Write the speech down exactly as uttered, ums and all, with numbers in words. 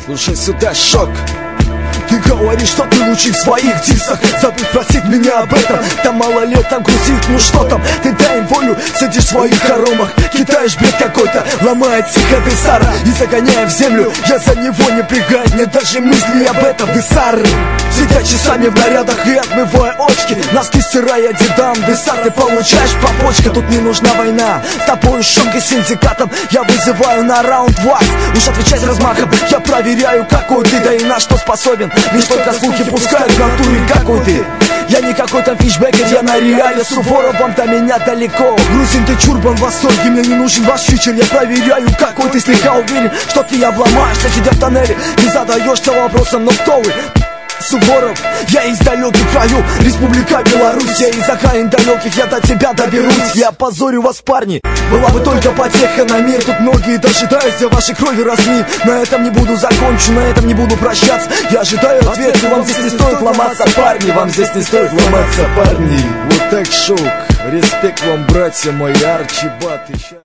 Слушай сюда, шок. Ты говоришь, что ты лучший в своих дисах. Забудь просить меня об этом. Там мало лет, там грузит, ну что там. Ты дай им волю, сидишь в своих хоромах, кидаешь бред какой-то, ломает тихо Десара и загоняя в землю. Я за него не прыгаю, нет даже мысли об этом. Десар, сидя часами в нарядах и отмывая очки, носки стирая дедам. Десар, ты получаешь по почкам. Тут не нужна война, с тобой шумкой синдикатом. Я вызываю на раунд вас. Уж отвечай с размахом. Я проверяю, какой ты, да и на что способен. Лишь только слухи пускают в натуре, какой ты. Я не какой-то фишбекер, я на реале. Суворов, вам до меня далеко. Грузин, ты чурбан в восторге, мне не нужен ваш фичер. Я проверяю, какой ты, слегка уверен, что ты обломаешься, сидя в тоннеле. Не задаешься вопросом, но кто вы? Суворов, я из далеких краю, Республика Беларусь. Я из окраин далеких, я до тебя доберусь. Я опозорю вас, парни, была бы только потеха на мир. Тут многие дожидаются вашей крови разми. На этом не буду закончу, на этом не буду прощаться. Я ожидаю ответ, и вам здесь не стоит ломаться, парни. Вам здесь не стоит ломаться, парни. Вот так шок, респект вам, братья мои, Арчибат.